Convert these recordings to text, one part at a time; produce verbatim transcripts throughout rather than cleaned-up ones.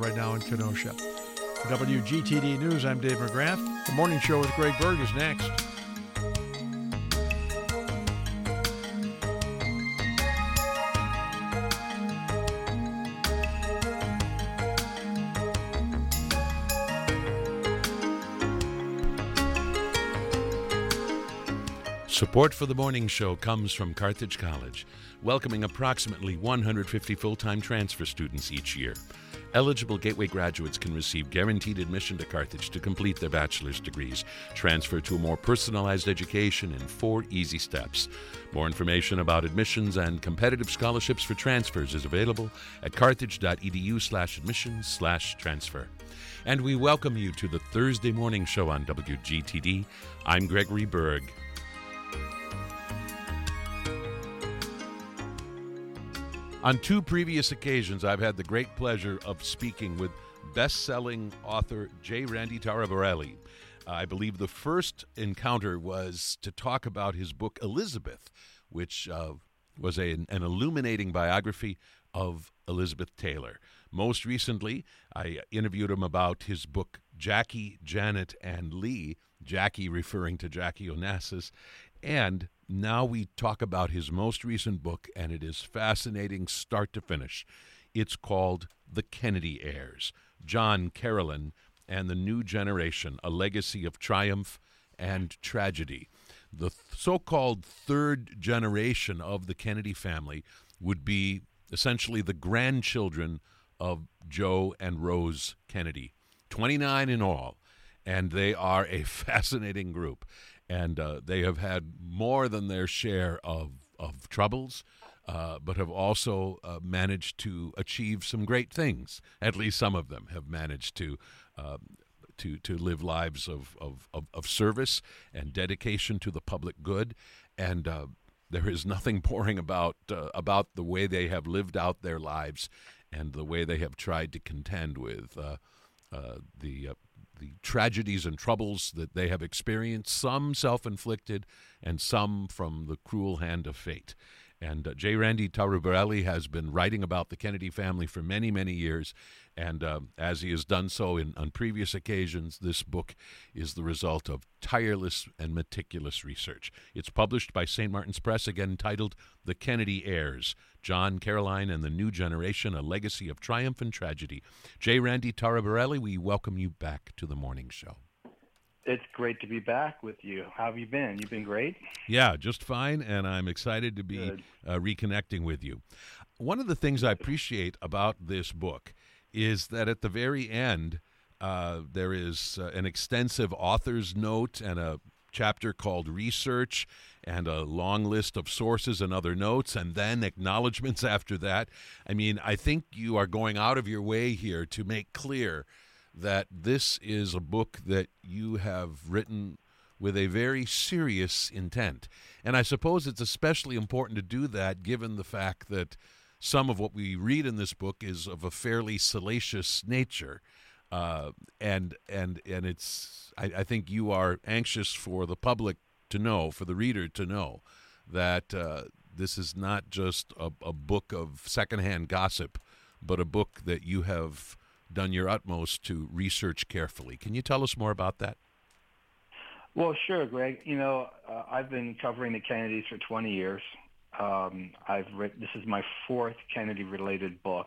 right now in Kenosha. For W G T D News, I'm Dave McGrath. The Morning Show with Greg Berg is next. Support for the Morning Show comes from Carthage College, welcoming approximately one hundred fifty full-time transfer students each year. Eligible Gateway graduates can receive guaranteed admission to Carthage to complete their bachelor's degrees, transfer to a more personalized education in four easy steps. More information about admissions and competitive scholarships for transfers is available at carthage.edu slash admissions slash transfer. And we welcome you to the Thursday Morning Show on W G T D. I'm Gregory Berg. On two previous occasions, I've had the great pleasure of speaking with best-selling author J. Randy Taraborelli. Uh, I believe the first encounter was to talk about his book Elizabeth, which uh, was a, an illuminating biography of Elizabeth Taylor. Most recently, I interviewed him about his book Jackie, Janet, and Lee, Jackie referring to Jackie Onassis, and now we talk about his most recent book, and it is fascinating start to finish. It's called The Kennedy Heirs, John, Carolyn, and the New Generation, A Legacy of Triumph and Tragedy. The th- so-called third generation of the Kennedy family would be essentially the grandchildren of Joe and Rose Kennedy, twenty-nine in all, and they are a fascinating group. And uh, they have had more than their share of, of troubles, uh, but have also uh, managed to achieve some great things. At least some of them have managed to uh, to to live lives of, of, of, of service and dedication to the public good. And uh, there is nothing boring about uh, about the way they have lived out their lives and the way they have tried to contend with uh, uh, the uh, the tragedies and troubles that they have experienced, some self-inflicted and some from the cruel hand of fate. And uh, J. Randy Taraborelli has been writing about the Kennedy family for many, many years, and uh, as he has done so in, on previous occasions, this book is the result of tireless and meticulous research. It's published by Saint Martin's Press, again titled The Kennedy Heirs, John, Caroline, and the New Generation, A Legacy of Triumph and Tragedy. J. Randy Taraborelli, we welcome you back to the Morning Show. It's great to be back with you. How have you been? You've been great? Yeah, just fine, and I'm excited to be uh, reconnecting with you. One of the things I appreciate about this book is that at the very end, uh, there is uh, an extensive author's note and a chapter called Research and a long list of sources and other notes, and then acknowledgments after that. I mean, I think you are going out of your way here to make clear that this is a book that you have written with a very serious intent. And I suppose it's especially important to do that given the fact that some of what we read in this book is of a fairly salacious nature. Uh, and and and it's I, I think you are anxious for the public to know, for the reader to know, that uh, this is not just a, a book of secondhand gossip, but a book that you have done your utmost to research carefully. Can you tell us more about that? Well, sure, Greg. You know, uh, I've been covering the Kennedys for twenty years. Um, I've written, this is my fourth Kennedy-related book,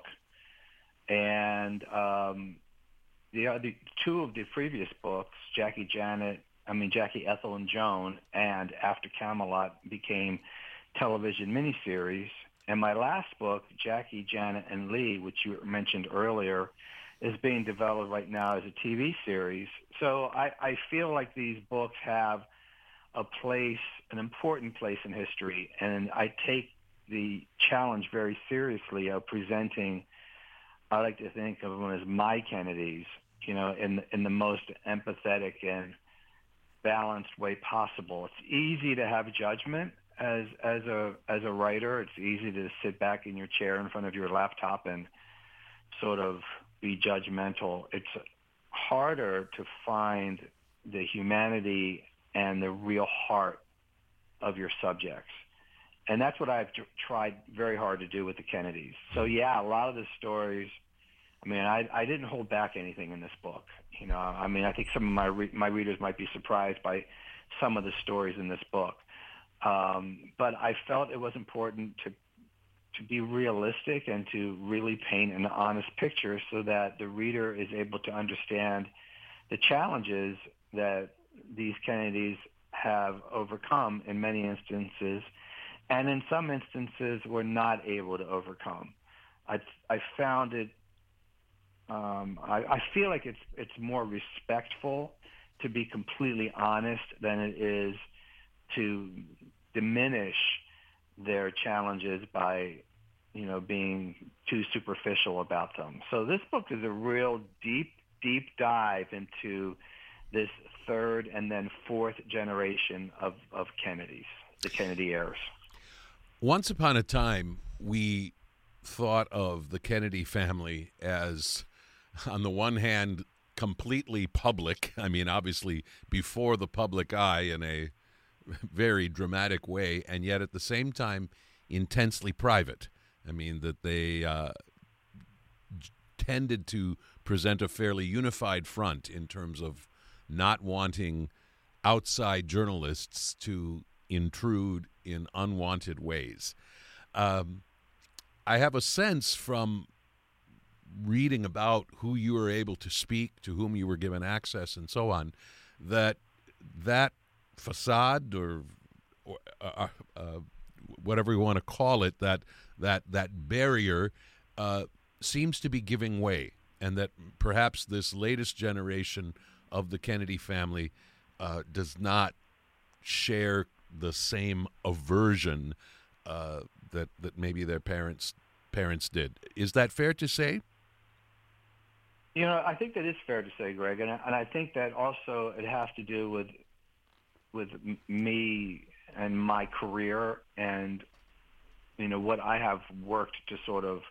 and um, the, uh, the two of the previous books, Jackie, Janet, I mean Jackie, Ethel, and Joan, and After Camelot became television miniseries. And my last book, Jackie, Janet, and Lee, which you mentioned earlier, is being developed right now as a T V series. So I, I feel like these books have a place, an important place in history, and I take the challenge very seriously of presenting, I like to think of them as my Kennedys, you know, in, in the most empathetic and balanced way possible. It's easy to have judgment as as a as a writer. It's easy to sit back in your chair in front of your laptop and sort of be judgmental. It's harder to find the humanity and the real heart of your subjects. And that's what I've tr- tried very hard to do with the Kennedys. So yeah, a lot of the stories, I mean, I, I didn't hold back anything in this book. You know, I mean, I think some of my re- my readers might be surprised by some of the stories in this book. Um, but I felt it was important to to be realistic and to really paint an honest picture so that the reader is able to understand the challenges that these Kennedys have overcome in many instances, and in some instances were not able to overcome. I, I found it, um, I, I feel like it's, it's more respectful to be completely honest than it is to diminish their challenges by, you know, being too superficial about them. So this book is a real deep, deep dive into this third and then fourth generation of, of Kennedys, the Kennedy heirs. Once upon a time, we thought of the Kennedy family as, on the one hand, completely public. I mean, obviously before the public eye in a very dramatic way, and yet at the same time intensely private. I mean, that they uh, tended to present a fairly unified front in terms of not wanting outside journalists to intrude in unwanted ways. Um, I have a sense from reading about who you were able to speak, to whom you were given access, and so on, that that facade or, or uh, uh, whatever you want to call it, that that that barrier uh, seems to be giving way, and that perhaps this latest generation of the Kennedy family uh, does not share the same aversion uh, that that maybe their parents parents did. Is that fair to say? You know, I think that is fair to say, Greg, and I, and I think that also it has to do with with me and my career, and you know what I have worked to sort of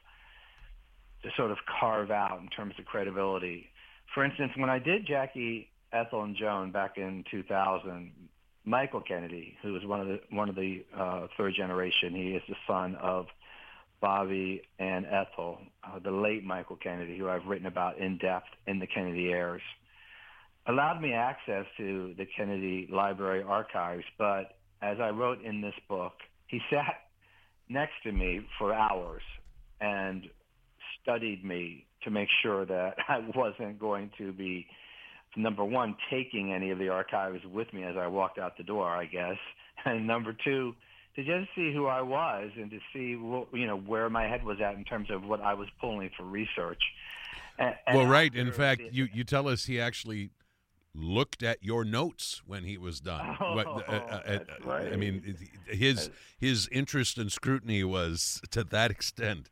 to sort of carve out in terms of credibility. For instance, when I did Jackie, Ethel, and Joan back in two thousand, Michael Kennedy, who was one of the one of the uh, third generation, he is the son of Bobby and Ethel, uh, the late Michael Kennedy, who I've written about in depth in The Kennedy Heirs, allowed me access to the Kennedy Library archives. But as I wrote in this book, he sat next to me for hours and studied me to make sure that I wasn't going to be, number one, taking any of the archives with me as I walked out the door, I guess, and number two, to just see who I was and to see, you know, where my head was at in terms of what I was pulling for research. And, and well, right. In fact, the, you, you tell us he actually looked at your notes when he was done. Oh, what, uh, uh, that's uh, right. I mean, his his interest and scrutiny was to that extent.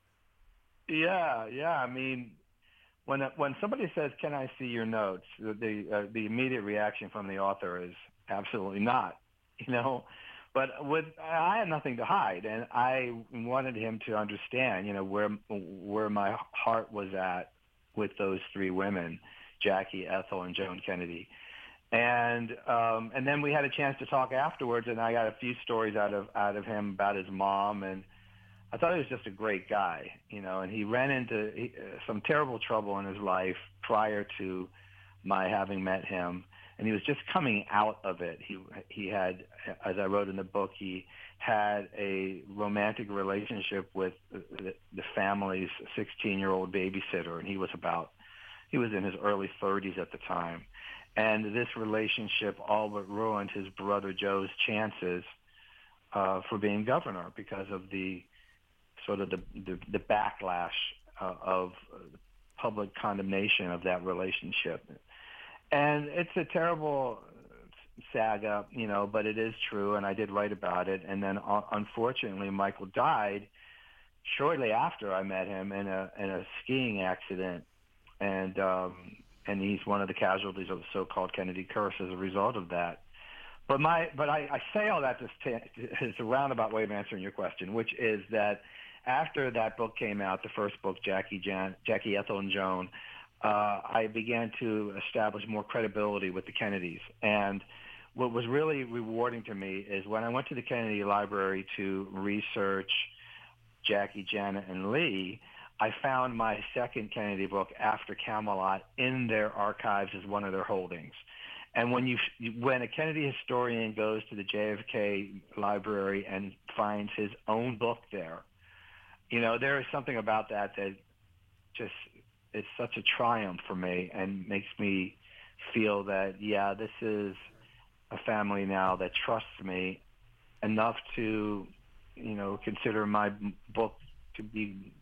Yeah, yeah. I mean, when when somebody says, "Can I see your notes?" the uh, the immediate reaction from the author is absolutely not. You know. But with I had nothing to hide, and I wanted him to understand, you know, where where my heart was at with those three women, Jackie, Ethel, and Joan Kennedy, and um, and then we had a chance to talk afterwards, and I got a few stories out of out of him about his mom, and I thought he was just a great guy, you know, and he ran into he, uh, some terrible trouble in his life prior to my having met him. And he was just coming out of it. He he had, as I wrote in the book, he had a romantic relationship with the, the family's sixteen-year-old babysitter, and he was about, he was in his early thirties at the time. And this relationship all but ruined his brother Joe's chances uh, for being governor because of the sort of the, the, the backlash uh, of public condemnation of that relationship. And it's a terrible saga, you know, but it is true, and I did write about it. And then, uh, unfortunately, Michael died shortly after I met him in a in a skiing accident, and um, and he's one of the casualties of the so-called Kennedy curse as a result of that. But my but I, I say all that to it's a roundabout way of answering your question, which is that after that book came out, the first book, Jackie Jan, Jackie Ethel and Joan. Uh, I began to establish more credibility with the Kennedys. And what was really rewarding to me is when I went to the Kennedy Library to research Jackie, Janet, and Lee, I found my second Kennedy book, After Camelot, in their archives as one of their holdings. And when you when a Kennedy historian goes to the J F K library and finds his own book there, you know, there is something about that that just is such a triumph for me and makes me feel that, yeah, this is a family now that trusts me enough to, you know, consider my book to be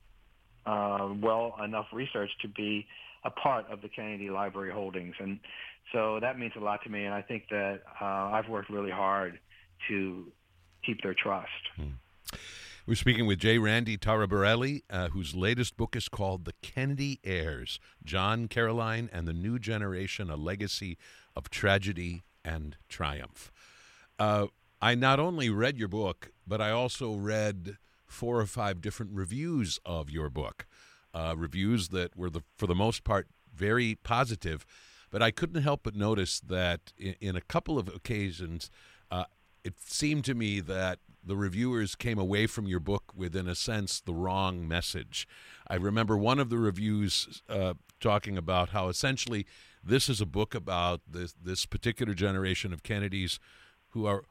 uh, well enough research to be a part of the Kennedy Library holdings. And so that means a lot to me. And I think that uh, I've worked really hard to keep their trust. Hmm. We're speaking with J. Randy Taraborelli, uh, whose latest book is called The Kennedy Heirs, John, Caroline, and the New Generation, A Legacy of Tragedy and Triumph. Uh, I not only read your book, but I also read four or five different reviews of your book, uh, reviews that were, the, for the most part, very positive. But I couldn't help but notice that in, in a couple of occasions, uh, it seemed to me that the reviewers came away from your book with, in a sense, the wrong message. I remember one of the reviews uh, talking about how essentially this is a book about this, this particular generation of Kennedys who are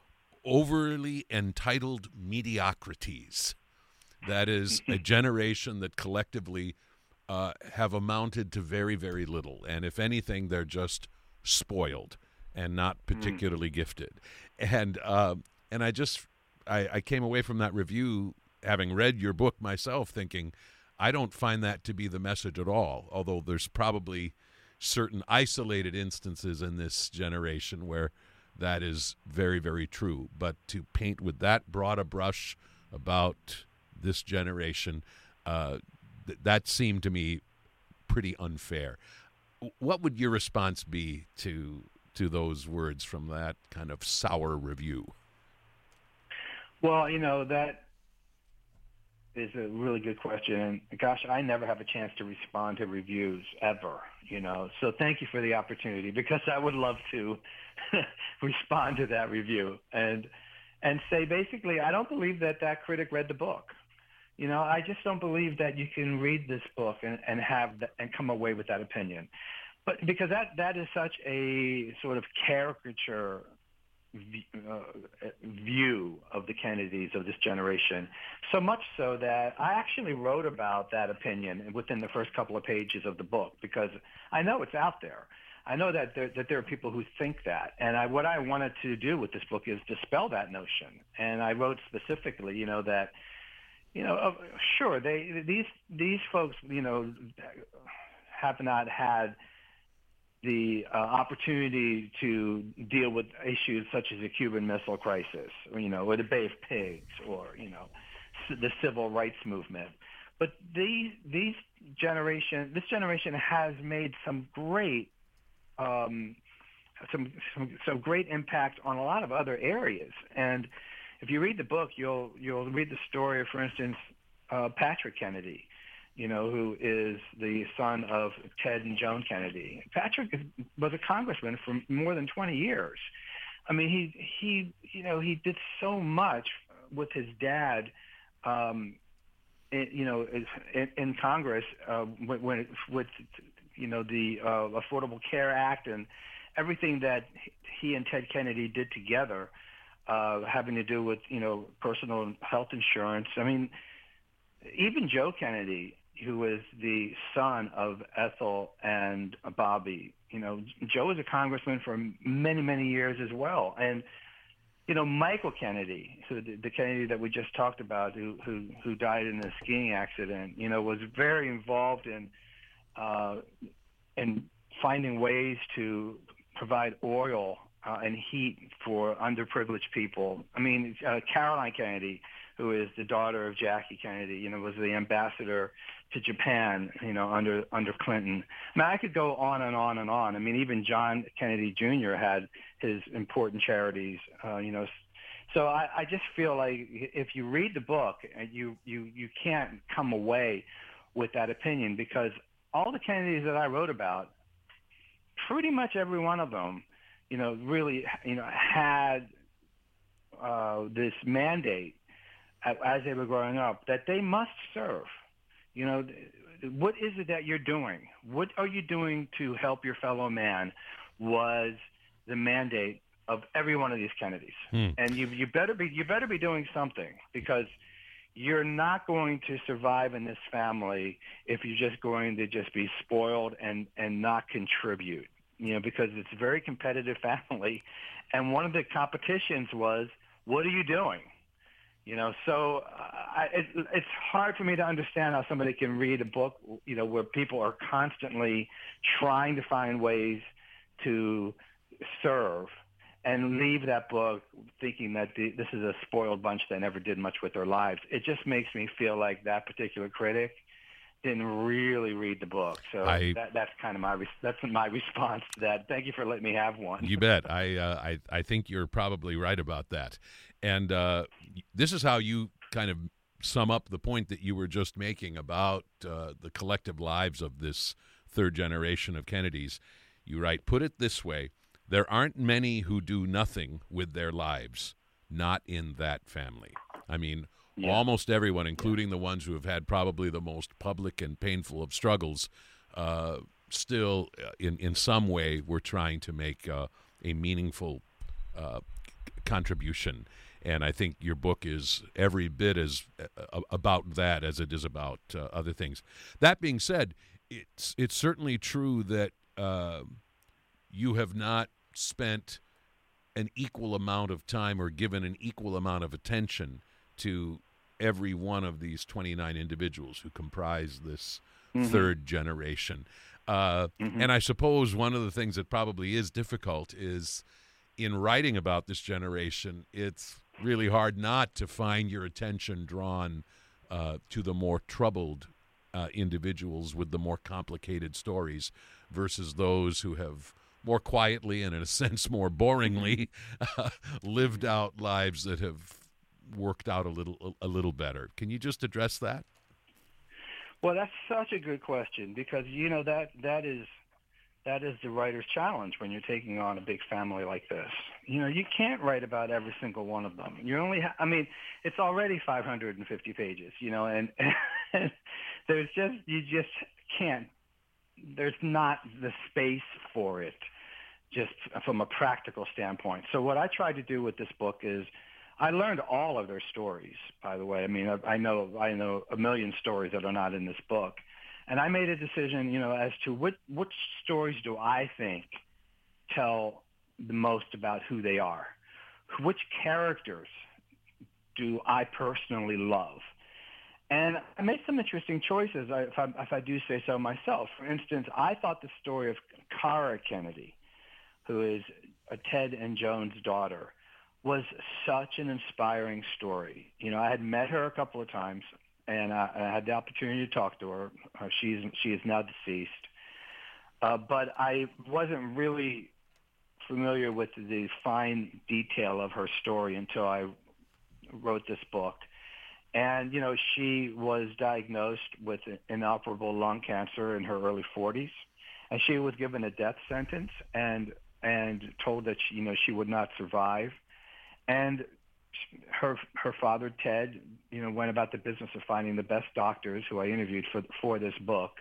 overly entitled mediocrities. That is a generation that collectively uh, have amounted to very, very little. And if anything, they're just spoiled and not particularly mm. gifted. And uh, and I just... I, I came away from that review, having read your book myself, thinking, I don't find that to be the message at all, although there's probably certain isolated instances in this generation where that is very, very true. But to paint with that broad a brush about this generation, uh, th- that seemed to me pretty unfair. What would your response be to to those words from that kind of sour review? Well, you know, that is a really good question. And gosh, I never have a chance to respond to reviews ever, you know. So thank you for the opportunity, because I would love to respond to that review and and say basically, I don't believe that that critic read the book. You know, I just don't believe that you can read this book and, and have the, and come away with that opinion. But because that that is such a sort of caricature Uh, view of the Kennedys of this generation, so much so that I actually wrote about that opinion within the first couple of pages of the book, because I know it's out there. I know that there, that there are people who think that, and I, what I wanted to do with this book is dispel that notion. And I wrote specifically, you know, that, you know, uh, sure, they these these folks, you know, have not had the uh, opportunity to deal with issues such as the Cuban Missile Crisis, or, you know, or the Bay of Pigs, or, you know, c- the civil rights movement. But these these generation, this generation has made some great, um, some, some some great impact on a lot of other areas. And if you read the book, you'll you'll read the story of, for instance, uh, Patrick Kennedy, you know, who is the son of Ted and Joan Kennedy. Patrick was a congressman for more than twenty years. I mean, he, he you know, he did so much with his dad, um, in, you know, in, in Congress uh, when, when it, with, you know, the uh, Affordable Care Act and everything that he and Ted Kennedy did together, uh, having to do with, you know, personal health insurance. I mean, even Joe Kennedy, who was the son of Ethel and Bobby. You know, Joe was a congressman for many, many years as well. And, you know, Michael Kennedy, who the, the Kennedy that we just talked about, who, who, who died in a skiing accident, you know, was very involved in, uh, in finding ways to provide oil uh, and heat for underprivileged people. I mean, uh, Caroline Kennedy, who is the daughter of Jackie Kennedy, you know, was the ambassador to Japan, you know, under under Clinton. I mean, I could go on and on and on. I mean, even John Kennedy Junior had his important charities, uh, you know. So I, I just feel like if you read the book, you, you, you can't come away with that opinion, because all the Kennedys that I wrote about, pretty much every one of them, you know, really, you know, had uh, this mandate as they were growing up that they must serve. You know, what is it that you're doing? What are you doing to help your fellow man was the mandate of every one of these Kennedys. Hmm. And you you better be you better be doing something, because you're not going to survive in this family if you're just going to just be spoiled and, and not contribute, you know, because it's a very competitive family. And one of the competitions was, what are you doing? You know, so uh, I, it, it's hard for me to understand how somebody can read a book, you know, where people are constantly trying to find ways to serve and leave that book thinking that the, this is a spoiled bunch that never did much with their lives. It just makes me feel like that particular critic didn't really read the book. So I, that, that's kind of my that's my response to that. Thank you for letting me have one. You bet. I uh, I I think you're probably right about that. And uh, this is how you kind of sum up the point that you were just making about uh, the collective lives of this third generation of Kennedys. You write, put it this way: there aren't many who do nothing with their lives, not in that family. I mean, yeah. Almost everyone, including yeah. the ones who have had probably the most public and painful of struggles, uh, still uh, in, in some way were trying to make uh, a meaningful uh, contribution. And I think your book is every bit as uh, about that as it is about uh, other things. That being said, it's, it's certainly true that uh, you have not spent an equal amount of time or given an equal amount of attention to every one of these twenty-nine individuals who comprise this mm-hmm. third generation. Uh, mm-hmm. And I suppose one of the things that probably is difficult is in writing about this generation, it's really hard not to find your attention drawn uh, to the more troubled uh, individuals with the more complicated stories versus those who have more quietly and in a sense more boringly uh, lived out lives that have worked out a little a little better. Can you just address that? Well, that's such a good question, because you know that that is that is the writer's challenge when you're taking on a big family like this. You know, you can't write about every single one of them. You only ha- I mean, it's already five hundred fifty pages, you know, and, and there's just you just can't there's not the space for it just from a practical standpoint. So what I tried to do with this book is I learned all of their stories, by the way. I mean, I, I know I know a million stories that are not in this book. And I made a decision, you know, as to which, which stories do I think tell the most about who they are? Which characters do I personally love? And I made some interesting choices, if I, if I do say so myself. For instance, I thought the story of Cara Kennedy, who is a Ted and Joan's daughter, was such an inspiring story. You know, I had met her a couple of times, and I, I had the opportunity to talk to her. Uh, she's she is now deceased, uh, but I wasn't really familiar with the fine detail of her story until I wrote this book. And you know, she was diagnosed with inoperable lung cancer in her early forties, and she was given a death sentence and and told that she, you know she would not survive. And her her father, Ted, you know, went about the business of finding the best doctors who I interviewed for for this book.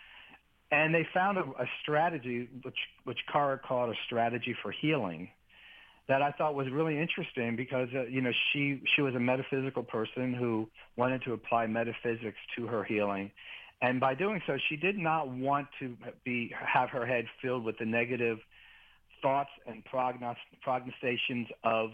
And they found a, a strategy, which, which Cara called a strategy for healing, that I thought was really interesting because, uh, you know, she, she was a metaphysical person who wanted to apply metaphysics to her healing. And by doing so, she did not want to be have her head filled with the negative thoughts and prognos- prognostications of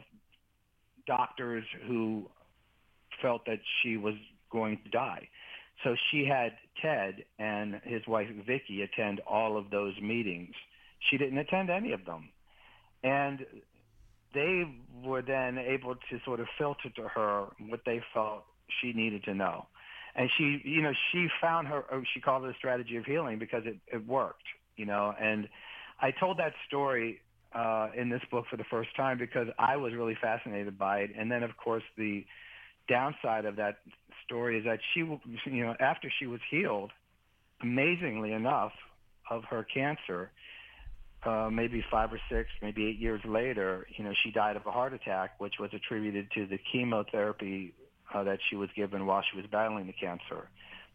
doctors who felt that she was going to die. So she had Ted and his wife Vicky attend all of those meetings. She didn't attend any of them. And they were then able to sort of filter to her what they felt she needed to know. And she, you know, she found her, she called it a strategy of healing because it, it worked, you know. And I told that story Uh, in this book for the first time because I was really fascinated by it. And then, of course, the downside of that story is that she, you know, after she was healed, amazingly enough, of her cancer, uh, maybe five or six, maybe eight years later, you know, she died of a heart attack, which was attributed to the chemotherapy uh, that she was given while she was battling the cancer.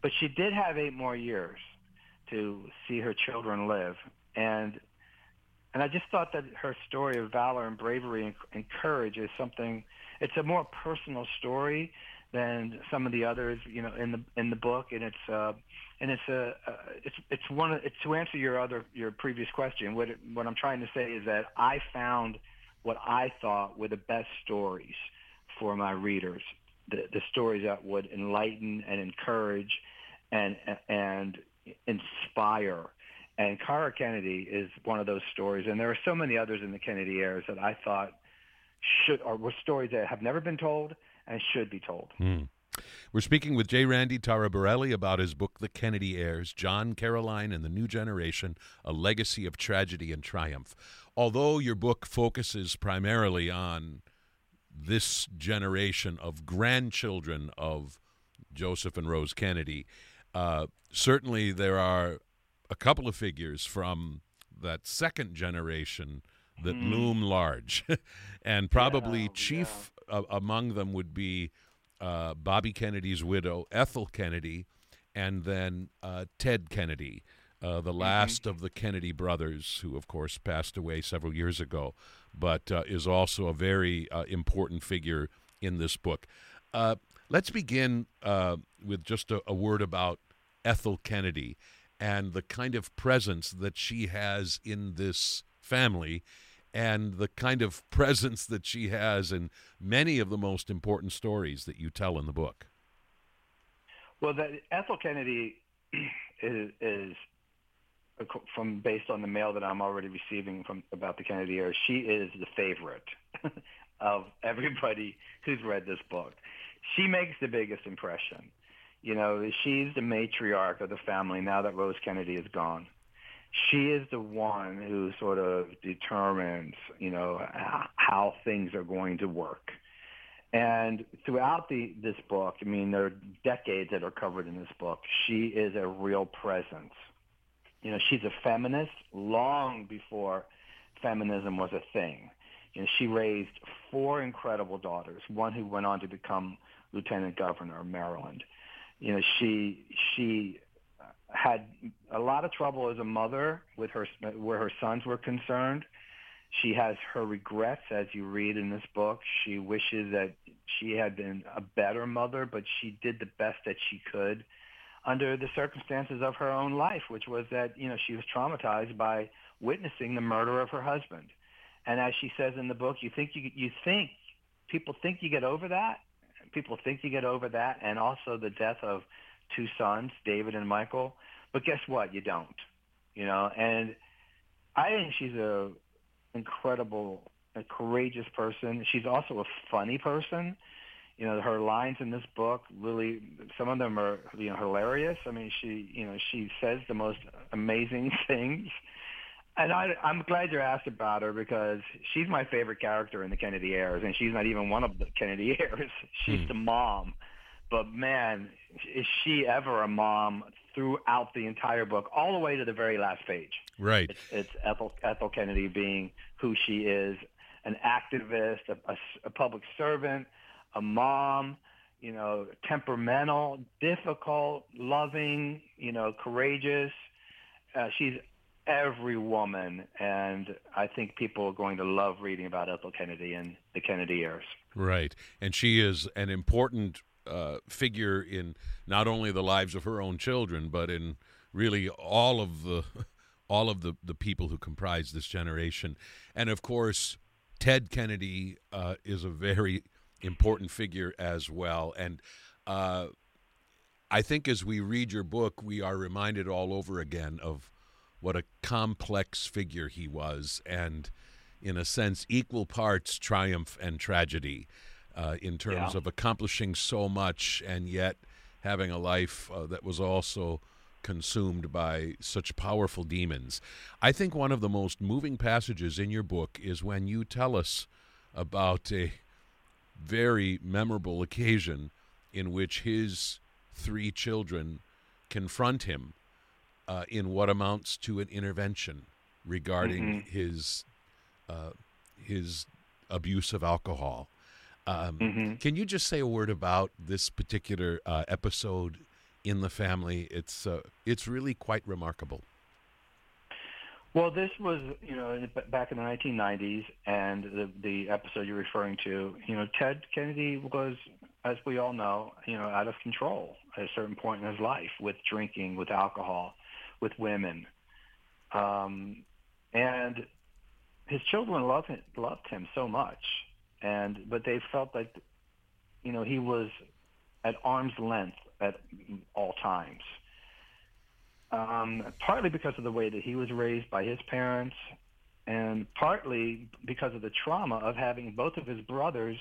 But she did have eight more years to see her children live. And and I just thought that her story of valor and bravery and, and courage is something, it's a more personal story than some of the others, you know, in the in the book. And it's uh, and it's a uh, it's it's one of, it's to answer your other your previous question. What it, what I'm trying to say is that I found what I thought were the best stories for my readers, the the stories that would enlighten and encourage and and inspire. And Kara Kennedy is one of those stories, and there are so many others in the Kennedy heirs that I thought should or were stories that have never been told and should be told. Hmm. We're speaking with J. Randy Taraborelli about his book, The Kennedy Heirs, John, Caroline, and the New Generation, A Legacy of Tragedy and Triumph. Although your book focuses primarily on this generation of grandchildren of Joseph and Rose Kennedy, uh, certainly there are a couple of figures from that second generation that mm. loom large. And probably yeah, chief yeah. uh, among them would be uh, Bobby Kennedy's widow, Ethel Kennedy, and then uh, Ted Kennedy, uh, the last mm-hmm. of the Kennedy brothers, who, of course, passed away several years ago, but uh, is also a very uh, important figure in this book. Uh, let's begin uh, with just a, a word about Ethel Kennedy and the kind of presence that she has in this family and the kind of presence that she has in many of the most important stories that you tell in the book. Well, that Ethel Kennedy is, is from based on the mail that I'm already receiving from about the Kennedy era, she is the favorite of everybody who's read this book. She makes the biggest impression. You know, she's the matriarch of the family now that Rose Kennedy is gone. She is the one who sort of determines, you know, how things are going to work. And throughout the this book, I mean, there are decades that are covered in this book. She is a real presence. You know, she's a feminist long before feminism was a thing. You know, she raised four incredible daughters, one who went on to become lieutenant governor of Maryland. You know, she she had a lot of trouble as a mother with her where her sons were concerned. She has her regrets, as you read in this book. She wishes that she had been a better mother, but she did the best that she could under the circumstances of her own life, which was that, you know, she was traumatized by witnessing the murder of her husband. And as she says in the book, you think you you think people think you get over that. People think you get over that, and also the death of two sons, David and Michael. But guess what? You don't. You know, and I think she's a incredible, a courageous person. She's also a funny person. You know, her lines in this book really, some of them are, you know, hilarious. I mean, she, you know, she says the most amazing things. And I, I'm glad you asked about her because she's my favorite character in the Kennedy heirs, and she's not even one of the Kennedy heirs. She's mm. the mom. But, man, is she ever a mom throughout the entire book, all the way to the very last page. Right. It's, it's Ethel, Ethel Kennedy being who she is, an activist, a, a, a public servant, a mom, you know, temperamental, difficult, loving, you know, courageous. Uh, she's every woman, and I think people are going to love reading about Ethel Kennedy and the Kennedy heirs. Right, and she is an important uh, figure in not only the lives of her own children, but in really all of the all of the, the people who comprise this generation. And of course, Ted Kennedy uh, is a very important figure as well. And uh, I think as we read your book, we are reminded all over again of what a complex figure he was, and in a sense, equal parts triumph and tragedy uh, in terms yeah. of accomplishing so much and yet having a life uh, that was also consumed by such powerful demons. I think one of the most moving passages in your book is when you tell us about a very memorable occasion in which his three children confront him Uh, in what amounts to an intervention regarding mm-hmm. his uh, his abuse of alcohol. Um, mm-hmm. Can you just say a word about this particular uh, episode in the family. It's uh, it's really quite remarkable. Well, this was, you know, back in the nineteen nineties, and the the episode you're referring to, you know, Ted Kennedy was, as we all know, you know, out of control at a certain point in his life with drinking, with alcohol, with women, um, and his children loved him, loved him so much, and but they felt like, you know, he was at arm's length at all times. Um, partly because of the way that he was raised by his parents, and partly because of the trauma of having both of his brothers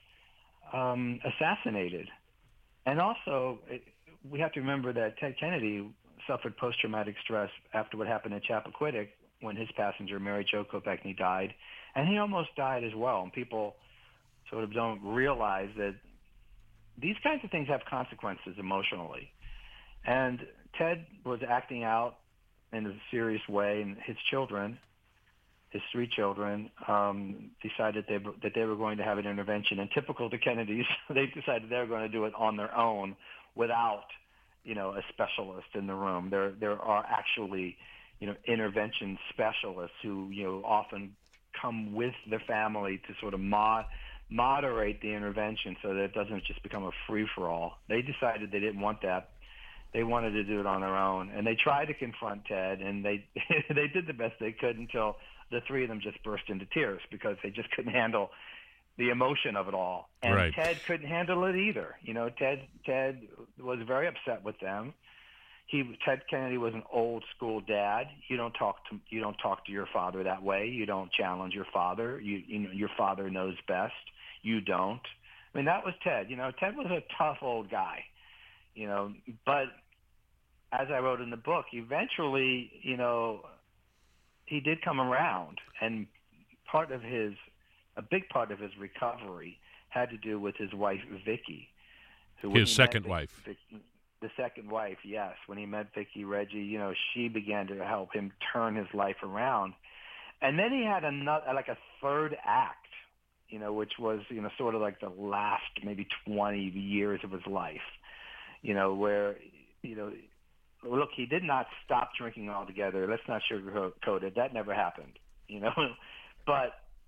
um, assassinated. And also, it, we have to remember that Ted Kennedy suffered post-traumatic stress after what happened in Chappaquiddick when his passenger, Mary Jo Kopechne, died. And he almost died as well. And people sort of don't realize that these kinds of things have consequences emotionally. And Ted was acting out in a serious way, and his children, his three children, um, decided they, that they were going to have an intervention. And typical to Kennedys, they decided they were going to do it on their own without, you know, a specialist in the room. There, there are actually, you know, intervention specialists who, you know, often come with the family to sort of mod, moderate the intervention so that it doesn't just become a free-for-all. They decided they didn't want that. They wanted to do it on their own, and they tried to confront Ted, and they they did the best they could until the three of them just burst into tears because they just couldn't handle the emotion of it all. And right. Ted couldn't handle it either. You know, Ted Ted was very upset with them. He Ted Kennedy was an old school dad. You don't talk to you don't talk to your father that way. You don't challenge your father. You you know your father knows best. You don't. I mean, that was Ted. You know, Ted was a tough old guy. You know, but as I wrote in the book, eventually, you know, he did come around, and part of his, a big part of his recovery had to do with his wife, Vicky. Who, his second wife. Vicky, the second wife, yes. When he met Vicky Reggie, you know, she began to help him turn his life around. And then he had another, like a third act, you know, which was, you know, sort of like the last maybe twenty years of his life, you know, where, you know, look, he did not stop drinking altogether. Let's not sugarcoat it. That never happened, you know. But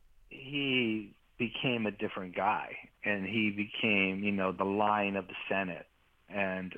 he became a different guy, and he became, you know, the lion of the Senate, and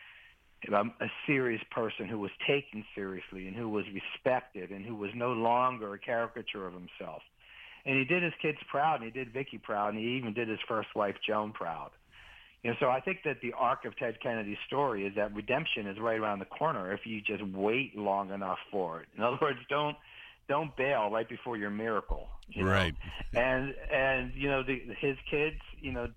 a serious person who was taken seriously and who was respected and who was no longer a caricature of himself. And he did his kids proud, and he did Vicky proud, and he even did his first wife, Joan, proud. You know, so I think that the arc of Ted Kennedy's story is that redemption is right around the corner if you just wait long enough for it. In other words, don't don't bail right before your miracle. You right. know? And and you know the, his kids, you know,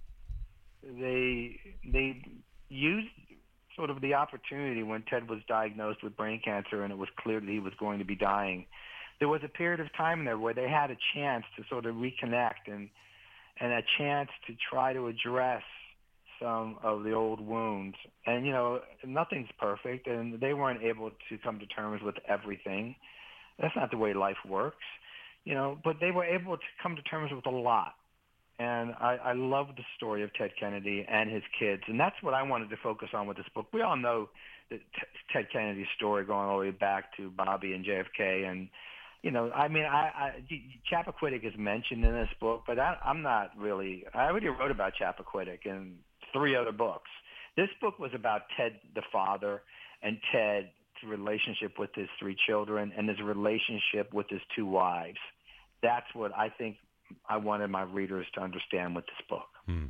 they they used sort of the opportunity when Ted was diagnosed with brain cancer and it was clear that he was going to be dying. There was a period of time there where they had a chance to sort of reconnect and and a chance to try to address some of the old wounds. And, you know, nothing's perfect, and they weren't able to come to terms with everything. That's not the way life works, you know, but they were able to come to terms with a lot. And I, I love the story of Ted Kennedy and his kids, and that's what I wanted to focus on with this book. We all know that T- Ted Kennedy's story going all the way back to Bobby and J F K, and you know, I mean, I, I Chappaquiddick is mentioned in this book, but I, I'm not really. I already wrote about Chappaquiddick in three other books. This book was about Ted, the father, and Ted's relationship with his three children and his relationship with his two wives. That's what I think I wanted my readers to understand with this book. Hmm.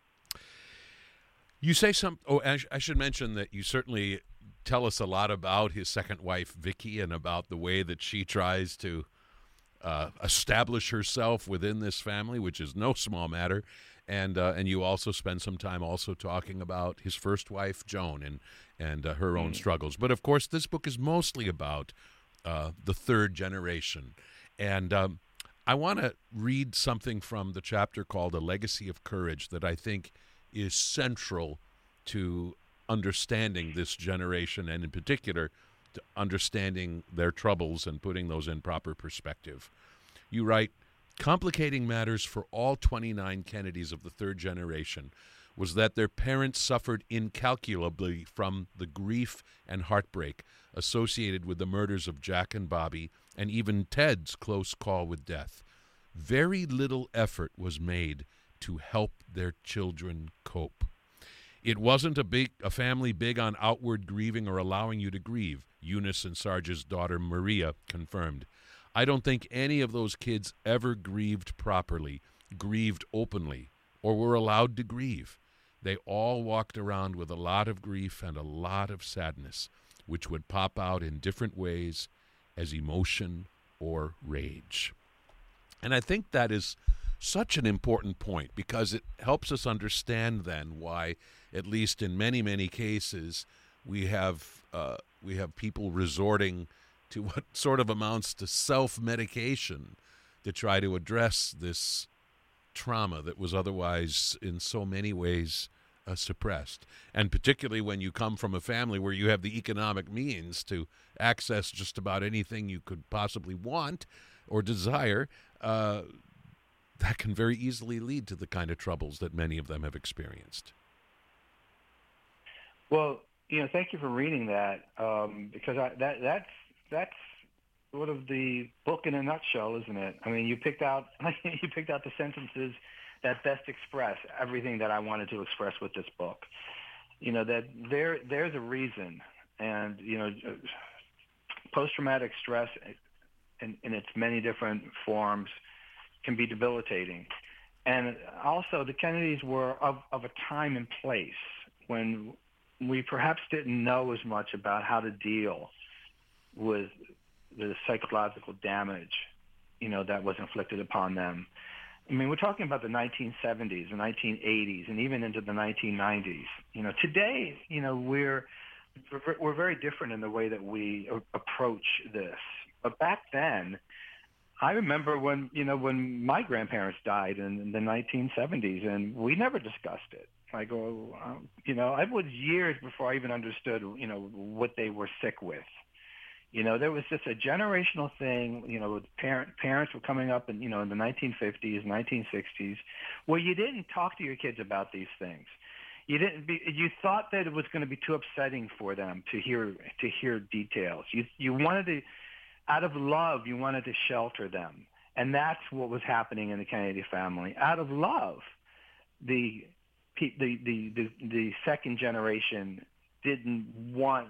You say some. Oh, I, sh- I should mention that you certainly tell us a lot about his second wife, Vicky, and about the way that she tries to uh, establish herself within this family, which is no small matter. And uh, and you also spend some time also talking about his first wife, Joan, and and uh, her own mm. struggles. But of course, this book is mostly about uh, the third generation. And um, I want to read something from the chapter called "A Legacy of Courage" that I think is central to understanding this generation, and in particular, to understanding their troubles and putting those in proper perspective. You write, "Complicating matters for all twenty-nine Kennedys of the third generation was that their parents suffered incalculably from the grief and heartbreak associated with the murders of Jack and Bobby and even Ted's close call with death. Very little effort was made to help their children cope. It wasn't a big a family big on outward grieving or allowing you to grieve, Eunice and Sarge's daughter Maria confirmed. I don't think any of those kids ever grieved properly, grieved openly, or were allowed to grieve. They all walked around with a lot of grief and a lot of sadness, which would pop out in different ways as emotion or rage. And I think that is such an important point because it helps us understand then why, at least in many, many cases, we have uh, we have people resorting to what sort of amounts to self-medication to try to address this trauma that was otherwise in so many ways uh, suppressed. And particularly when you come from a family where you have the economic means to access just about anything you could possibly want or desire, uh, that can very easily lead to the kind of troubles that many of them have experienced. Well, you know, thank you for reading that um, because I, that that's that's sort of the book in a nutshell, isn't it? I mean, you picked out you picked out the sentences that best express everything that I wanted to express with this book. You know, that there there's a reason, and you know, post-traumatic stress in, in its many different forms can be debilitating. And also, the Kennedys were of, of a time and place when we perhaps didn't know as much about how to deal with the psychological damage, you know, that was inflicted upon them. I mean, we're talking about the nineteen seventies, the nineteen eighties, and even into the nineteen nineties. You know, today, you know, we're we're very different in the way that we approach this. But back then, I remember when, you know, when my grandparents died in the nineteen seventies, and we never discussed it. I go, um, you know, it was years before I even understood, you know, what they were sick with. You know, there was just a generational thing, you know, parent, parents were coming up in, you know, in the nineteen fifties, nineteen sixties, where you didn't talk to your kids about these things. You didn't be, you thought that it was going to be too upsetting for them to hear, to hear details. You, you wanted to, out of love, you wanted to shelter them. And that's what was happening in the Kennedy family. Out of love, the, the, the, the, the second generation didn't want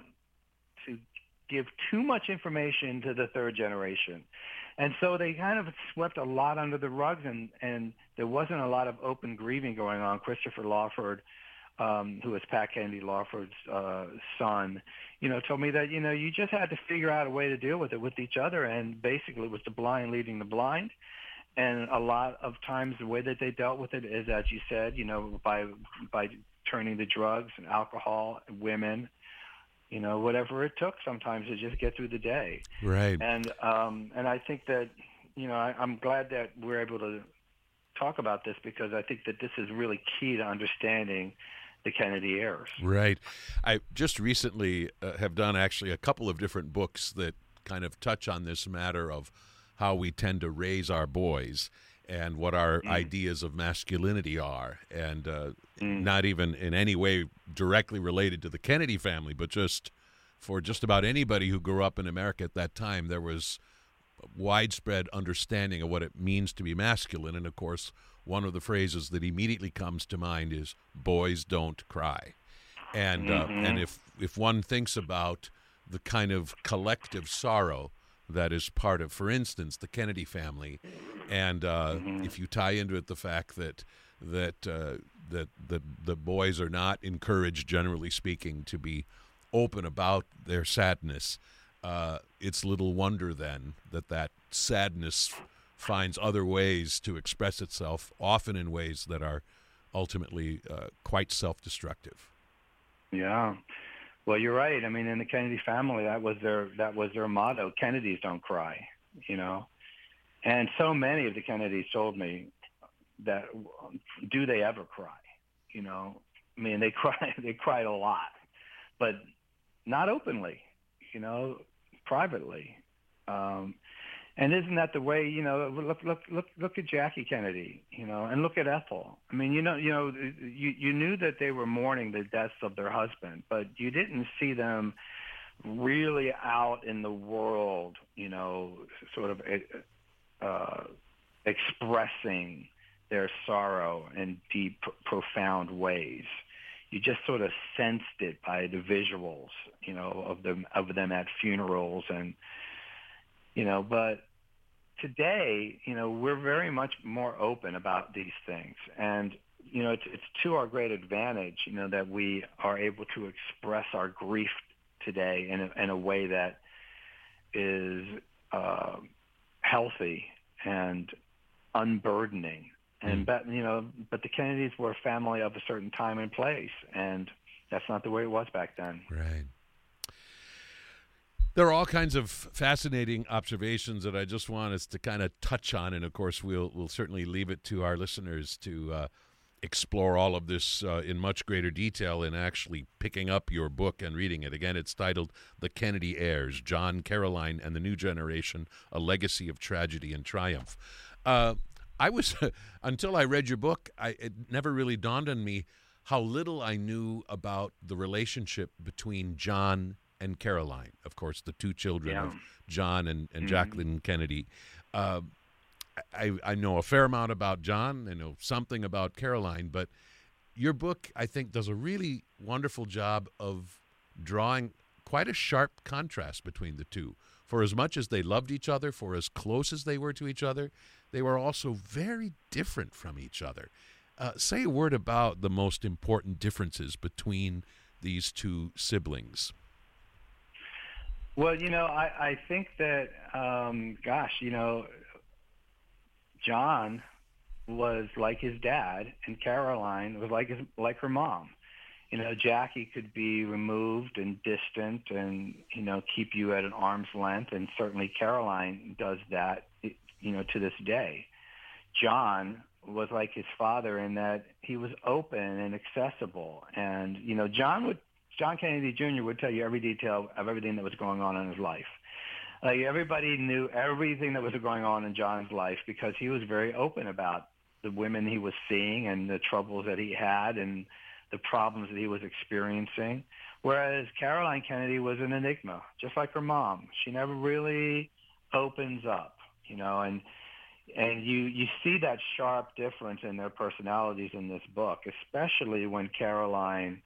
to give too much information to the third generation. And so they kind of swept a lot under the rugs, and, and there wasn't a lot of open grieving going on. Christopher Lawford, um, who was Pat Kennedy Lawford's uh, son, you know, told me that, you know, you just had to figure out a way to deal with it with each other, and basically it was the blind leading the blind. And a lot of times the way that they dealt with it is, as you said, you know, by by turning to drugs and alcohol, and women, you know, whatever it took sometimes to just get through the day. Right. And um, and I think that, you know, I, I'm glad that we're able to talk about this because I think that this is really key to understanding the Kennedy heirs. Right. I just recently uh, have done actually a couple of different books that kind of touch on this matter of how we tend to raise our boys and what our mm. ideas of masculinity are, and uh, mm. not even in any way directly related to the Kennedy family, but just for just about anybody who grew up in America at that time, there was widespread understanding of what it means to be masculine. And, of course, one of the phrases that immediately comes to mind is, boys don't cry. And mm-hmm. uh, and if, if one thinks about the kind of collective sorrow that is part of, for instance, the Kennedy family, and uh, mm-hmm. if you tie into it the fact that that uh, that the the boys are not encouraged, generally speaking, to be open about their sadness, uh, it's little wonder then that that sadness finds other ways to express itself, often in ways that are ultimately uh, quite self-destructive. Yeah. Well, you're right. I mean, in the Kennedy family, that was their that was their motto: Kennedys don't cry, you know. And so many of the Kennedys told me that, do they ever cry? You know, I mean, they cry, they cried a lot, but not openly, you know, privately. Um, And isn't that the way, you know, look, look, look, look at Jackie Kennedy, you know, and look at Ethel. I mean, you know, you know, you, you knew that they were mourning the deaths of their husband, but you didn't see them really out in the world, you know, sort of uh, expressing their sorrow in deep, profound ways. You just sort of sensed it by the visuals, you know, of them of them at funerals and, you know, but today, you know, we're very much more open about these things. And, you know, it's, it's to our great advantage, you know, that we are able to express our grief today in a, in a way that is uh, healthy and unburdening. And, but, you know, but the Kennedys were a family of a certain time and place, and that's not the way it was back then. Right. There are all kinds of fascinating observations that I just want us to kind of touch on, and of course we'll we'll certainly leave it to our listeners to uh, explore all of this uh, in much greater detail in actually picking up your book and reading it. Again, it's titled The Kennedy Heirs, John, Caroline, and the New Generation, A Legacy of Tragedy and Triumph. Uh, I was, until I read your book, I, it never really dawned on me how little I knew about the relationship between John and Caroline, of course, the two children Yeah. of John and, and Mm-hmm. Jacqueline Kennedy. Uh, I, I know a fair amount about John. I know something about Caroline, but your book, I think, does a really wonderful job of drawing quite a sharp contrast between the two. For as much as they loved each other, for as close as they were to each other, they were also very different from each other. Uh, say a word about the most important differences between these two siblings. Well, you know, I, I think that, um, gosh, you know, John was like his dad, and Caroline was like his, like her mom. You know, Jackie could be removed and distant and, you know, keep you at an arm's length, and certainly Caroline does that, you know, to this day. John was like his father in that he was open and accessible. And, you know, John would John Kennedy Junior would tell you every detail of everything that was going on in his life. Like, everybody knew everything that was going on in John's life because he was very open about the women he was seeing and the troubles that he had and the problems that he was experiencing. Whereas Caroline Kennedy was an enigma, just like her mom. She never really opens up, you know, and and you, you see that sharp difference in their personalities in this book, especially when Caroline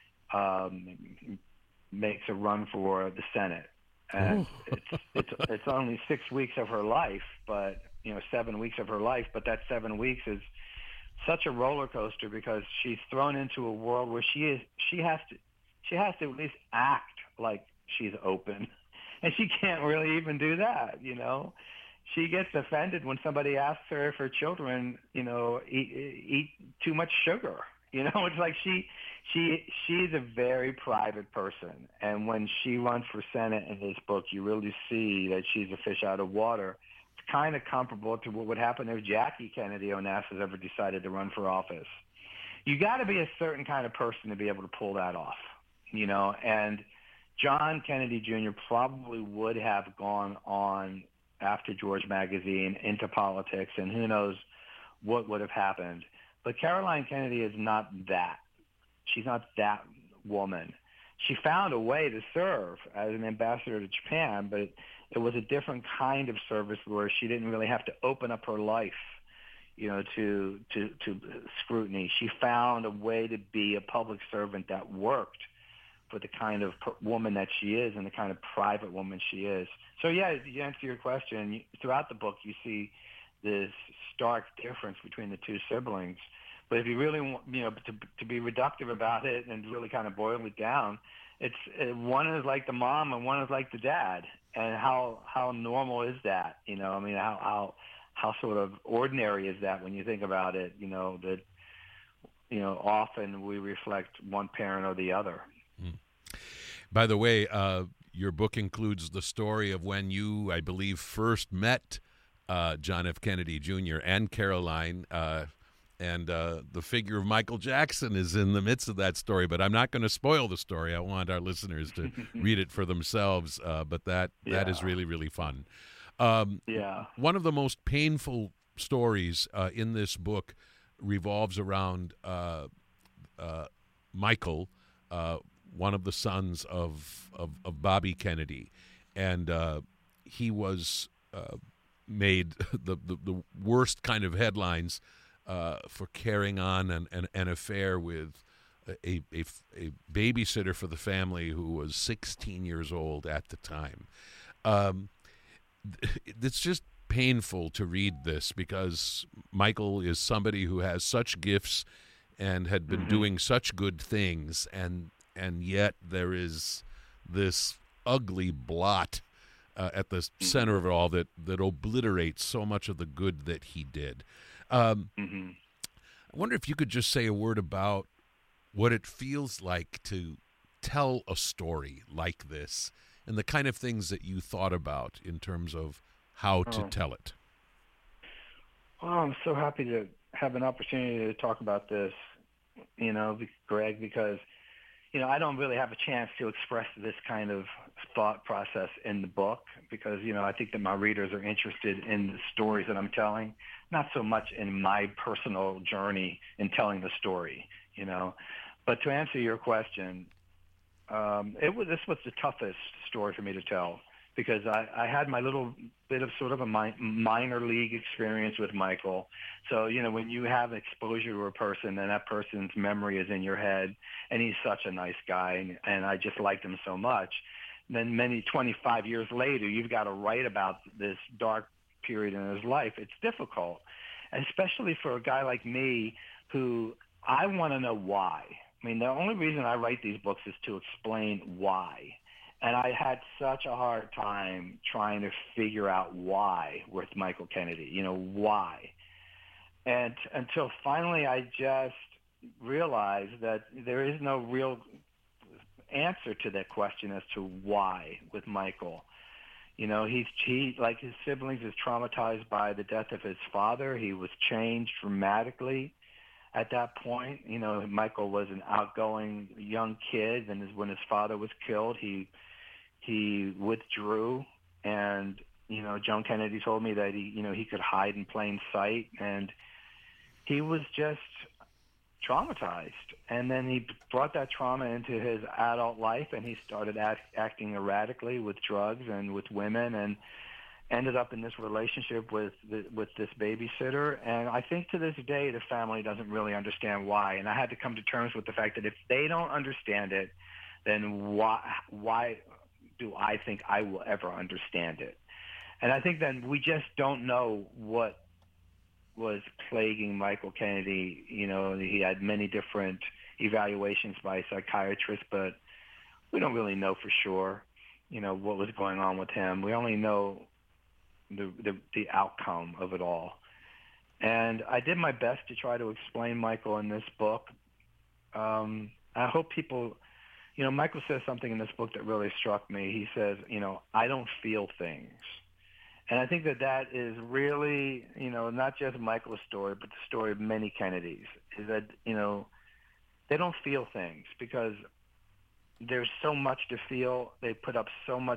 um, makes a run for the Senate. And it's, it's it's only six weeks of her life, but, you know, seven weeks of her life, but that seven weeks is such a roller coaster because she's thrown into a world where she is she has to she has to at least act like she's open, and she can't really even do that. You know, she gets offended when somebody asks her if her children, you know, eat, eat too much sugar. You know, it's like she she she's a very private person, and when she runs for Senate in this book, you really see that she's a fish out of water. Kind of comparable to what would happen if Jackie Kennedy Onassis ever decided to run for office. You got to be a certain kind of person to be able to pull that off, you know, and John Kennedy Junior probably would have gone on after George Magazine into politics, and who knows what would have happened. But Caroline Kennedy is not that. She's not that woman. She found a way to serve as an ambassador to Japan, but it, it was a different kind of service where she didn't really have to open up her life, you know, to to to scrutiny. She found a way to be a public servant that worked for the kind of per- woman that she is and the kind of private woman she is. So, yeah, to answer your question, throughout the book you see this stark difference between the two siblings. But if you really want, you know, to, to be reductive about it and really kind of boil it down, it's uh, one is like the mom and one is like the dad. And how how normal is that? You know, I mean, how how how sort of ordinary is that when you think about it? You know, that you know often we reflect one parent or the other. Mm. By the way, uh, your book includes the story of when you, I believe, first met uh, John F. Kennedy Junior and Caroline. Uh, And uh, the figure of Michael Jackson is in the midst of that story, but I'm not going to spoil the story. I want our listeners to read it for themselves. Uh, but that Yeah. that is really, really fun. Um, Yeah. One of the most painful stories uh, in this book revolves around uh, uh, Michael, uh, one of the sons of of, of Bobby Kennedy, and uh, he was uh, made the, the the worst kind of headlines uh, for carrying on an, an, an affair with a, a a babysitter for the family who was sixteen years old at the time. Um, it's just painful to read this because Michael is somebody who has such gifts and had been mm-hmm. doing such good things, and and yet there is this ugly blot uh, at the mm-hmm. center of it all that, that obliterates so much of the good that he did. Um, mm-hmm. I wonder if you could just say a word about what it feels like to tell a story like this and the kind of things that you thought about in terms of how to oh. tell it. Well, I'm so happy to have an opportunity to talk about this, you know, Greg, because, you know, I don't really have a chance to express this kind of thought process in the book because, you know, I think that my readers are interested in the stories that I'm telling, not so much in my personal journey in telling the story, you know. But to answer your question, um, it was this was the toughest story for me to tell because I, I had my little bit of sort of a mi- minor league experience with Michael. So, you know, when you have exposure to a person and that person's memory is in your head and he's such a nice guy and, and I just liked him so much, then many twenty-five years later, you've got to write about this dark period in his life. It's difficult, especially for a guy like me who I want to know why. I mean, the only reason I write these books is to explain why. And I had such a hard time trying to figure out why with Michael Kennedy, you know, why. And until finally I just realized that there is no real answer to that question as to why with Michael. You know, he's he like his siblings is traumatized by the death of his father. He was changed dramatically at that point. You know, Michael was an outgoing young kid, and when his father was killed, he he withdrew. And you know, Joan Kennedy told me that he, you know, he could hide in plain sight, and he was just traumatized. And then he brought that trauma into his adult life, and he started act, acting erratically with drugs and with women, and ended up in this relationship with the, with this babysitter. And I think to this day the family doesn't really understand why. And I had to come to terms with the fact that if they don't understand it, then why why do I think I will ever understand it? And I think then we just don't know what was plaguing Michael Kennedy. You know, he had many different evaluations by psychiatrists, but we don't really know for sure, you know, what was going on with him. We only know the the, the outcome of it all. And I did my best to try to explain Michael in this book. Um, I hope people, you know, Michael says something in this book that really struck me. He says, you know, I don't feel things. And I think that that is really, you know, not just Michael's story, but the story of many Kennedys, is that, you know, they don't feel things because there's so much to feel. They put up so much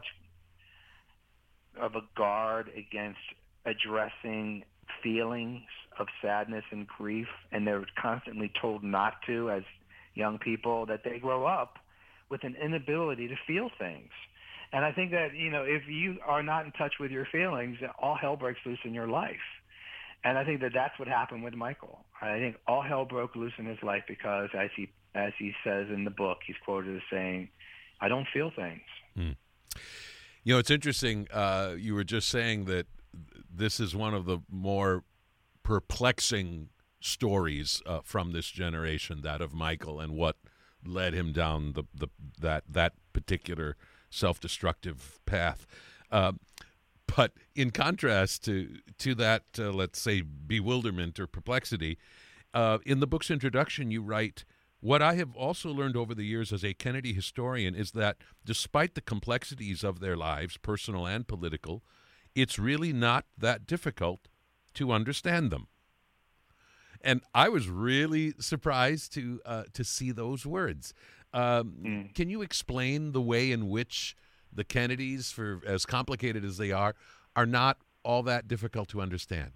of a guard against addressing feelings of sadness and grief, and they're constantly told not to as young people, that they grow up with an inability to feel things. And I think that, you know, if you are not in touch with your feelings, all hell breaks loose in your life. And I think that that's what happened with Michael. I think all hell broke loose in his life because, as he as he says in the book, he's quoted as saying, I don't feel things. Hmm. You know, it's interesting. Uh, you were just saying that this is one of the more perplexing stories uh, from this generation, that of Michael, and what led him down the, the that that particular self-destructive path. Uh, but in contrast to to that, uh, let's say, bewilderment or perplexity, uh, in the book's introduction, you write, what I have also learned over the years as a Kennedy historian is that despite the complexities of their lives, personal and political, it's really not that difficult to understand them. And I was really surprised to uh, to see those words. Um, mm. Can you explain the way in which the Kennedys, for as complicated as they are, are not all that difficult to understand.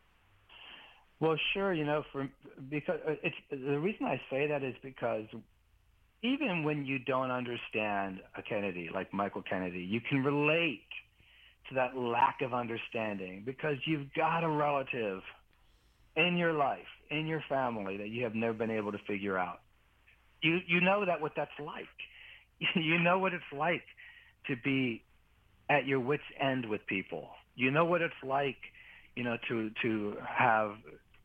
Well, sure. You know, for because it's the reason I say that is because even when you don't understand a Kennedy like Michael Kennedy, you can relate to that lack of understanding because you've got a relative in your life, in your family that you have never been able to figure out. You you know that what that's like. You know what it's like to be at your wit's end with people. You know what it's like, you know, to to have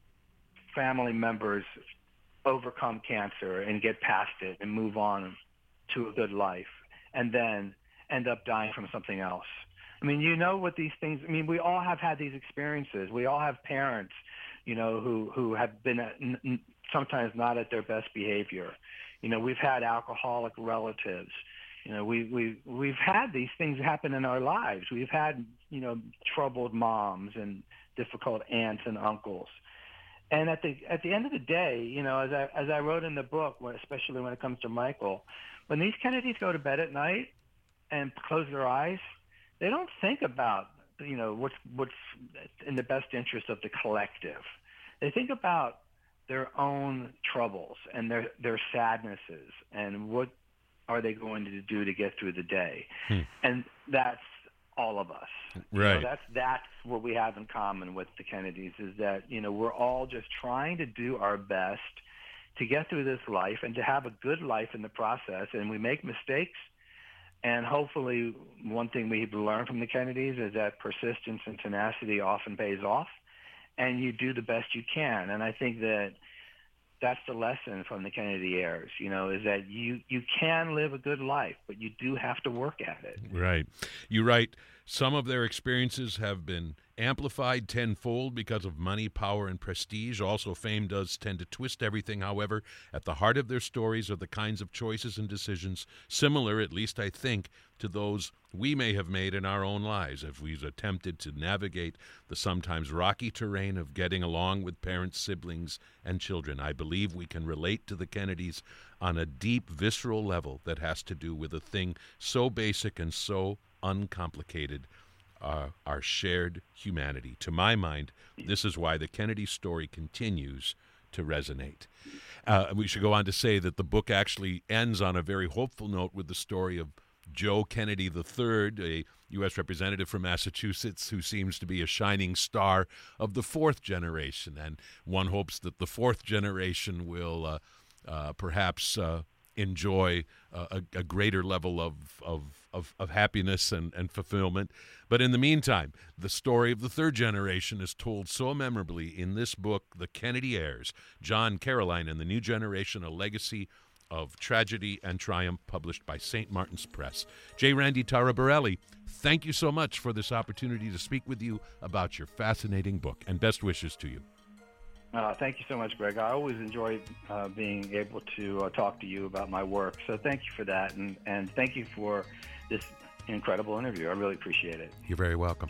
family members overcome cancer and get past it and move on to a good life and then end up dying from something else. I mean, you know what these things, I mean, we all have had these experiences. We all have parents, you know, who, who have been at, n- sometimes not at their best behavior. You know, we've had alcoholic relatives. You know, we, we, we've had these things happen in our lives. We've had, you know, troubled moms and difficult aunts and uncles. And at the at the end of the day, you know, as I as I wrote in the book, especially when it comes to Michael, when these Kennedys go to bed at night and close their eyes, they don't think about, you know, what's what's in the best interest of the collective. They think about their own troubles and their their sadnesses and what are they going to do to get through the day. Hmm. And that's all of us. Right. You know, that's that's what we have in common with the Kennedys is that, you know, we're all just trying to do our best to get through this life and to have a good life in the process. And we make mistakes. And hopefully one thing we've learned from the Kennedys is that persistence and tenacity often pays off and you do the best you can. And I think that that's the lesson from the Kennedy heirs, you know, is that you, you can live a good life, but you do have to work at it. Right. You write, some of their experiences have been amplified tenfold because of money, power, and prestige. Also, fame does tend to twist everything. However, at the heart of their stories are the kinds of choices and decisions similar, at least I think, to those we may have made in our own lives if we've attempted to navigate the sometimes rocky terrain of getting along with parents, siblings, and children. I believe we can relate to the Kennedys on a deep, visceral level that has to do with a thing so basic and so uncomplicated, uh, our shared humanity. To my mind, this is why the Kennedy story continues to resonate. Uh, we should go on to say that the book actually ends on a very hopeful note with the story of Joe Kennedy the third, a U S representative from Massachusetts who seems to be a shining star of the fourth generation. And one hopes that the fourth generation will uh, uh, perhaps uh, enjoy uh, a, a greater level of, of, of, of happiness and, and fulfillment. But in the meantime, the story of the third generation is told so memorably in this book, The Kennedy Heirs, John, Caroline, and the New Generation, A Legacy of Tragedy and Triumph, published by Saint Martin's Press. J. Randy Taraborelli, thank you so much for this opportunity to speak with you about your fascinating book, and best wishes to you. Uh, thank you so much, Greg. I always enjoy uh, being able to uh, talk to you about my work, so thank you for that, and, and thank you for this incredible interview. I really appreciate it. You're very welcome.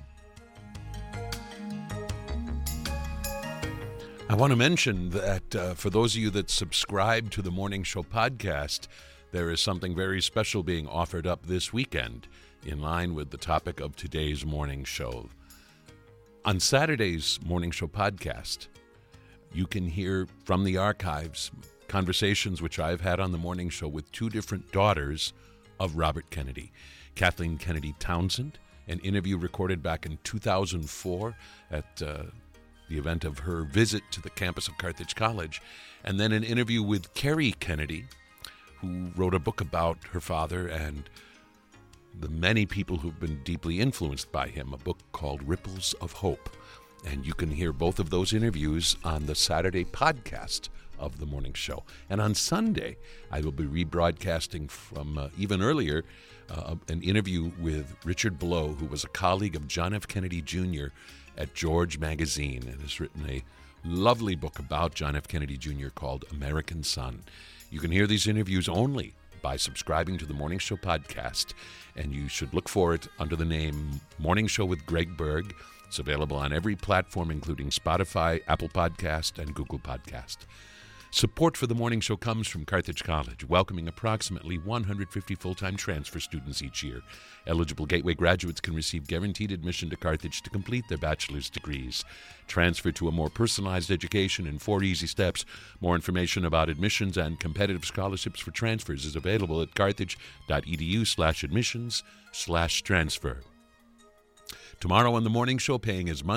I want to mention that uh, for those of you that subscribe to the Morning Show podcast, there is something very special being offered up this weekend in line with the topic of today's morning show. On Saturday's Morning Show podcast, you can hear from the archives conversations which I've had on the morning show with two different daughters of Robert Kennedy. Kathleen Kennedy Townsend, an interview recorded back in two thousand four at uh, the event of her visit to the campus of Carthage College, and then an interview with Kerry Kennedy, who wrote a book about her father and the many people who've been deeply influenced by him, a book called Ripples of Hope. And you can hear both of those interviews on the Saturday podcast of the morning show. And on Sunday, I will be rebroadcasting from uh, even earlier uh, an interview with Richard Blow, who was a colleague of John F. Kennedy Junior at George Magazine, and has written a lovely book about John F. Kennedy Junior called American Son. You can hear these interviews only by subscribing to the Morning Show podcast, and you should look for it under the name Morning Show with Greg Berg. It's available on every platform, including Spotify, Apple Podcast, and Google Podcast. Support for the morning show comes from Carthage College, welcoming approximately one hundred fifty full-time transfer students each year. Eligible Gateway graduates can receive guaranteed admission to Carthage to complete their bachelor's degrees. Transfer to a more personalized education in four easy steps. More information about admissions and competitive scholarships for transfers is available at carthage.edu slash admissions slash transfer. Tomorrow on the morning show, paying his monthly